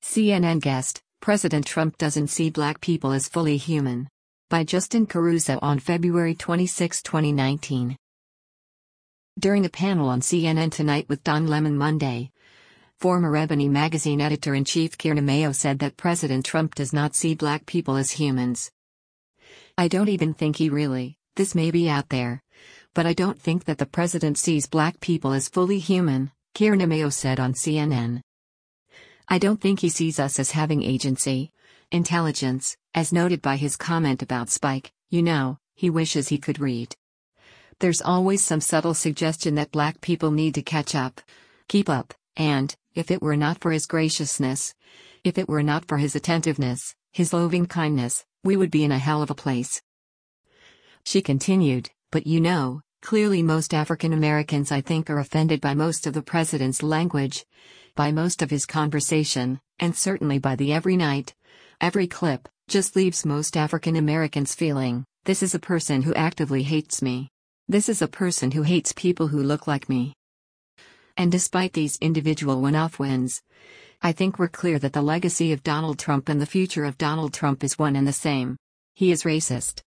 CNN guest, President Trump doesn't see black people as fully human. By Justin Caruso on February 26, 2019. During a panel on CNN Tonight with Don Lemon Monday, former Ebony magazine editor-in-chief Keir Mayo said that President Trump does not see black people as humans. "I don't even think he really, this may be out there, but I don't think that the president sees black people as fully human," Keir Mayo said on CNN. "I don't think he sees us as having agency, intelligence, as noted by his comment about Spike, he wishes he could read. There's always some subtle suggestion that black people need to catch up, keep up, and, if it were not for his graciousness, if it were not for his attentiveness, his loving kindness, we would be in a hell of a place." She continued, "But clearly most African Americans I think are offended by most of the president's language, by most of his conversation, and certainly by the every night, every clip, just leaves most African Americans feeling, this is a person who actively hates me. This is a person who hates people who look like me." And despite these individual one-off wins, I think we're clear that the legacy of Donald Trump and the future of Donald Trump is one and the same. He is racist.